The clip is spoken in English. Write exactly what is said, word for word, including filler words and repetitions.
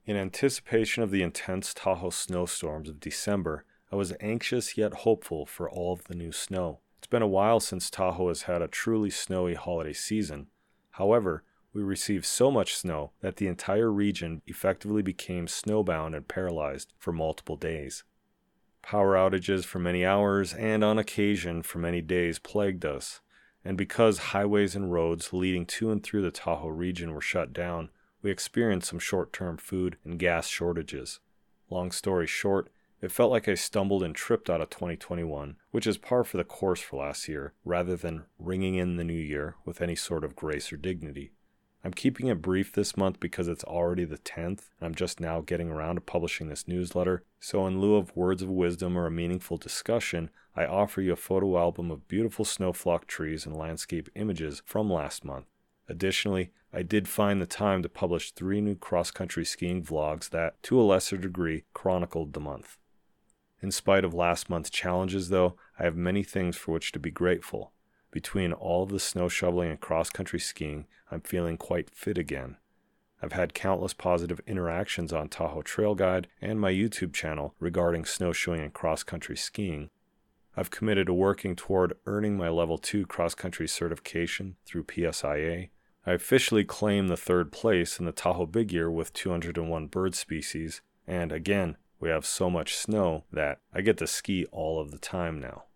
In anticipation of the intense Tahoe snowstorms of December, I was anxious yet hopeful for all of the new snow. It's been a while since Tahoe has had a truly snowy holiday season. However, we received so much snow that the entire region effectively became snowbound and paralyzed for multiple days. Power outages for many hours and on occasion for many days plagued us, and because highways and roads leading to and through the Tahoe region were shut down, we experienced some short-term food and gas shortages. Long story short, it felt like I stumbled and tripped out of twenty twenty-one, which is par for the course for last year, rather than ringing in the new year with any sort of grace or dignity. I'm keeping it brief this month because it's already the tenth, and I'm just now getting around to publishing this newsletter, so in lieu of words of wisdom or a meaningful discussion, I offer you a photo album of beautiful snowflock trees and landscape images from last month. Additionally, I did find the time to publish three new cross-country skiing vlogs that, to a lesser degree, chronicled the month. In spite of last month's challenges, though, I have many things for which to be grateful. Between all of the snow shoveling and cross-country skiing, I'm feeling quite fit again. I've had countless positive interactions on Tahoe Trail Guide and my YouTube channel regarding snowshoeing and cross-country skiing. I've committed to working toward earning my Level two cross-country certification through P S I A. I officially claimed the third place in the Tahoe Big Year with two hundred one bird species, and again, we have so much snow that I get to ski all of the time now.